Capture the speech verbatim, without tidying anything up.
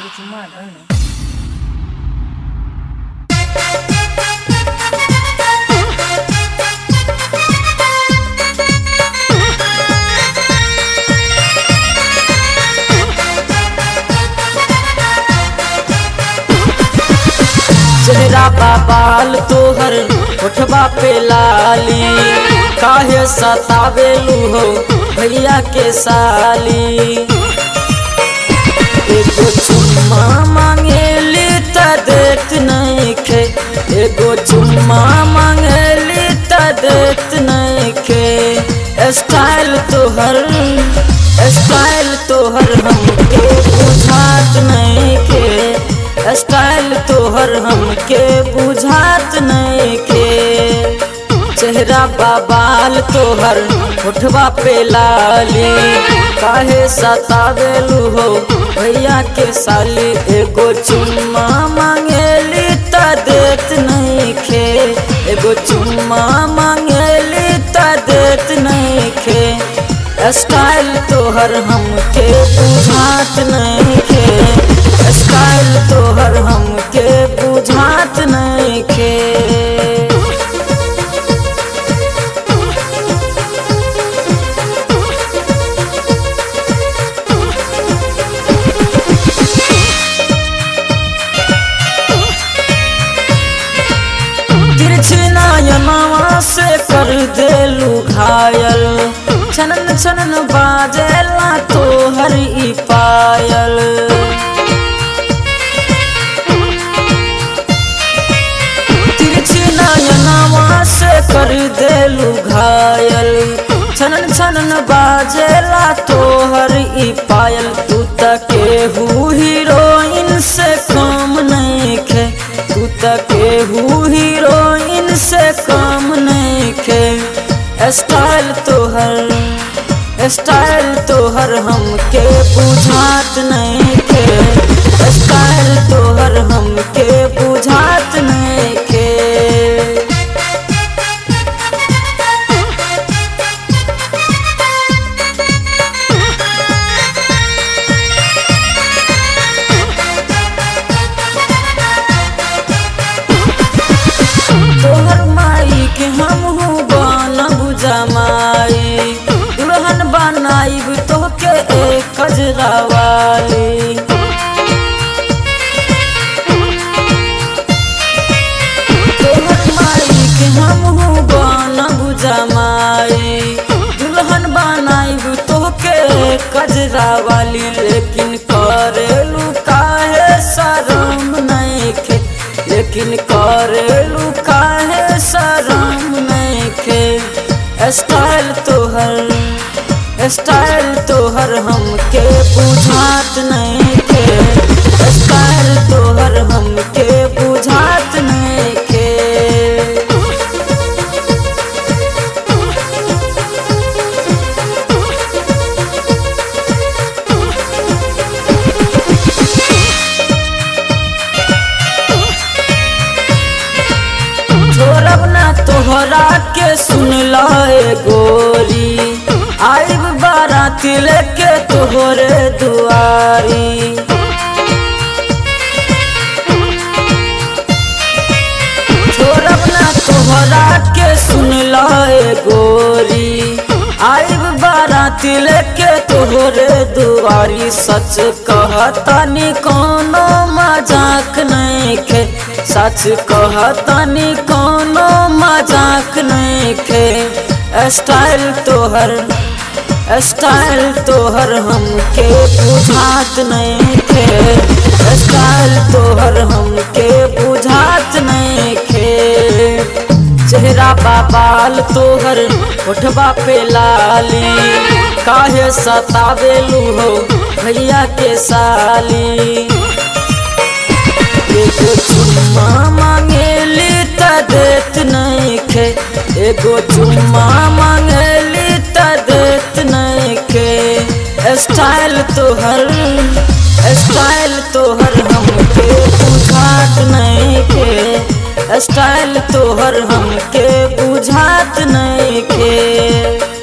cuma kan. चेहरा बा बाल तोहर उठबा पे लाली, काहे सतावेलू हो भैया के साली। एगो चुम्मा मांगेली त देत नइखे, एगो चुम्मा मांगेली त देत नइखे। स्टाइल तोहर स्टाइल तोहर हमके बुझात नइखे, स्टाइल तोहर हमके बुझात नइखे। चेहरा बा बाल तोहर उठबा पे लाली, काहे सतावेलू हो भैया के साली। एगो चुम्मा मांगेली त देत नइखे, एगो चुम्मा मांगेली त देत नइखे। स्टाइल तोहर हमके बुझात नइखे, स्टाइल तोहर हमके बुझात नइखे। तिरछी नयनवा से कर देलू घायल, छनन छनन बाजेला तोहर ई पायल। तिरछी नयनवा से कर देलू घायल, छनन छनन बाजेला तोहर ई पायल। तू त केहू हीरोइन से कम नइखे, तू त केहू हीरोइन से कम नइखे। स्टाइल तोहर स्टाइल तोहर हमके बुझात नइखे, स्टाइल तोहर हमके बुझात नइखे। तोहर माई के हमहू बनब जमाई, दुल्हन बनाइब तोहके एक कजरा वाली। तोहर माई के हमहू बनब जमाई, दुल्हन बनाइब तोहके एक कजरा वाली। लेकिन करेलू काहे शरम नइखे, लेकिन करेलू काहे शरम नइखे। स्टाइल तोहर स्टाइल तोहर हमके बुझात नइखे, स्टाइल तोहर हमके बुझात नइखे। छोड़ब ना तोहरा के सुन लाए गोरी, आइब बारात लेके तोहरे दुआरी। छोड़ब ना तोहरा के सुन लाए गोरी, आइब बारात लेके तोहरे दुआरी। सच कहतानी कोनो मजाक नइखे, सच कहतानी कोनो मजाक नइखे। स्टाइल तोहर स्टाइल तोहर हमके बुझात नइखे, स्टाइल तोहर हमके बुझात नइखे। चेहरा बा बाल तोहर उठबा पे लाली, काहे सतावेलू हो भैया के साली। एगो चुम्मा मांगेली त देत नइखे, एगो चुम्मा मांगेली त देत नइखे। स्टाइल तोहर स्टाइल तोहर हमके बुझात नइखे, स्टाइल तोहर हमके बुझात नइखे।